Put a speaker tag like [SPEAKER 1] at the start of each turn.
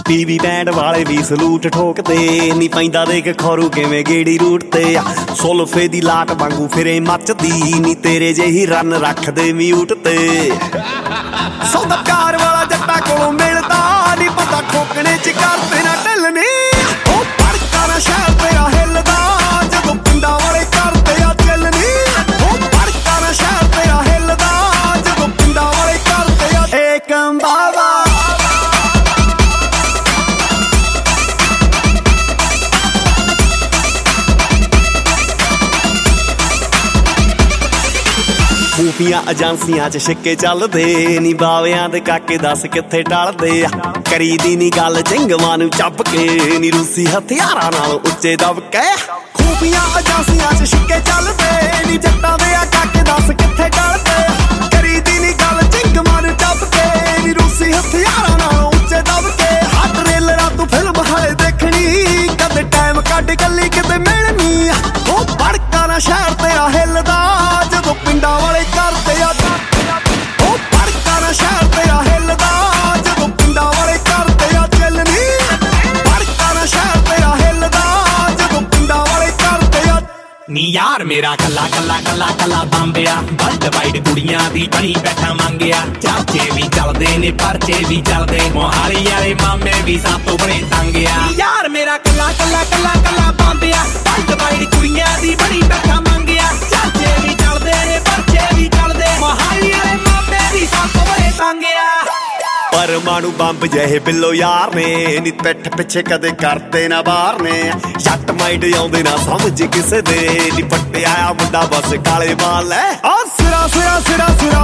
[SPEAKER 1] TV band ਵਾਲੇ ਵੀ salute ਠੋਕਦੇ ਨੀ ਪੈਂਦਾ ਦੇਖ ਖੌਰੂ ਕਿਵੇਂ ਗੇੜੀ ਰੂਟ ਤੇ ਸੁਲਫੇ ਦੀ ਲਾਟ ਵਾਂਗੂ ਫਿਰੇ ਮੱਚਦੀ ਨੀ ਤੇਰੇ ਜਿਹੀ ਰਨ ਰੱਖਦੇ ਮਿਊਟ ਤੇ ਸੌਦਾ ਪਿਆਰ ਵਾਲਾ ਜੱਟਾਂ ਕੋਲੋਂ ਮਿਲਦਾ ਨੀ ਪਤਾ ਠੋਕਣੇ ਚ ਕਰਦੇ ਨਾ ਢਿੱਲਣੀ ਉਹ ਪੜਕਾ ਨਾ ਸ਼ਹਿਰ ਤੇਰਾ ਹਿੱਲਦਾ ਜਦੋਂ ਪਿੰਡਾਂ ਵਾਲੇ ਕਰਦੇ ਆ ਚੱਲਣੀ ਉਹ ਪੜਕਾ ਨਾ ਸ਼ਹਿਰ ਤੇਰਾ ਹਿੱਲਦਾ ਜਦੋਂ ਪਿੰਡਾਂ ਵਾਲੇ ਕਰਦੇ ਆ ਏਕ ਅੰਬਾਵਾ ਖੂਫੀਆਂ ਏਜੰਸੀਆਂ 'ਚ ਛਿੱਕੇ ਚੱਲਦੇ ਨੀ ਬਾਵਿਆਂ ਦੇ ਕਾਕੇ ਦੱਸ ਕਿੱਥੇ ਟਲਦੇ ਆ ਕਰੀਦੀ ਨੀ ਗੱਲ ਜਿੰਗਵਾਂ ਨੂੰ ਚੱਪ ਕੇ ਨੀ ਰੂਸੀ ਹਥਿਆਰਾਂ ਨਾਲ ਉੱਚੇ ਦਬ ਕੇ ਖੂਫੀਆਂ ਏਜੰਸੀਆਂ 'ਚ ਛਿੱਕੇ ਚੱਲਦੇ ਨੀ ਜੱਟਾਂ ਦੇ ਆ ਕਾਕੇ ਦੱਸ ਕਿੱਥੇ ਟਲਦੇ ਕਰੀਦੀ ਨੀ ਗੱਲ ਜਿੰਗਵਾਂ ਨੂੰ ਚੱਪ ਕੇ ਨੀ ਰੂਸੀ ਹਥਿਆਰਾਂ ਨਾਲ ਉੱਚੇ ਦਬ ਕੇ ਹੱਟ ਰੇਲਰਾਂ ਤੂੰ ਫਿਲਮ ਹਾਲੇ ਦੇਖਣੀ ਕਦੇ ਟਾਈਮ ਕੱਢ ਕੱਲੀ ਕਿਤੇ ਮਿਲਣੀ ਉਹ ਪੜਕਾ ਨਾ ਸ਼ਹਿਰ ਤੇਰਾ ਹਿੱਲਦਾ ਜਦੋਂ ਪਿੰਡਾਂ ਵਾਲੇ ਕਰਦੇ ਆ ਉਹ ਪੜਕਾ ਨਾ ਸ਼ਹਿਰ ਤੇਰਾ ਹਿੱਲਦਾ ਜਦੋਂ ਪਿੰਡਾਂ ਵਾਲੇ ਕਰਦੇ ਆ ਚੱਲਣੀ ਪੜਕਾ ਨਾ ਸ਼ਹਿਰ ਤੇਰਾ ਹਿੱਲਦਾ ਜਦੋਂ ਪਿੰਡਾਂ ਵਾਲੇ ਕਰਦੇ ਆ
[SPEAKER 2] ਨੀ ਯਾਰ ਮੇਰਾ ਕੱਲਾ ਕੱਲਾ ਕੱਲਾ ਕੱਲਾ ਬੰਬਿਆ ਵਰਲਡ ਵਾਈਡ ਕੁੜੀਆਂ ਦੀ ਬਣੀ ਬੈਠਾ ਮੰਗਿਆ ਚਾਚੇ ਵੀ ਚੱਲਦੇ ਨੇ ਪਰਚੇ ਵੀ ਚੱਲਦੇ ਮੋਹਾਲੀ ਵਾਲੇ ਮਾਮੇ ਵੀ ਸਾਤੋਂ ਬੜੇ ਤੰਗਿਆ ਯਾਰ ਮੇਰਾ ਕੱਲਾ ਕੱਲਾ ਕੱਲਾ ਕੱਲਾ ਬੰਬਿਆ ਵਰਲਡ ਵਾਈਡ ਕੁੜੀਆਂ ਦੀ ਬਣੀ ਬੈਠਾ ਮੰਗਿਆ ਚਾਚੇ ਵੀ ਚੱਲਦੇ ਨੇ ਪਰਚੇ ਵੀ ਚੱਲਦੇ ਮੋਹਾਲੀ ਵਾਲੇ ਮਾਮੇ ਵੀ ਸਾਤੋਂ ਬੜੇ ਤੰਗਿਆ
[SPEAKER 1] ਪਰਮਾਣੂ ਬੰਬ ਜਿਹੇ ਬਿੱਲੋ ਯਾਰ ਨੇ ਨੀ ਪਿੱਠ ਪਿੱਛੇ ਕਦੇ ਕਰਦੇ ਨਾ ਬਾਹਰ ਨੇ ਜੱਟ ਮਾਈਂਡ ਆਉਂਦੇ ਨਾ ਸਮਝ ਕਿਸੇ ਦੇ ਨੀ ਪੱਟਿਆ ਆ ਮੁੰਡਾ ਬਸ ਕਾਲੇ ਵਾਲ ਲੈ ਆ ਸਿਰਾ ਸਿਰਾ ਸਿਰਾ ਸਿਰਾ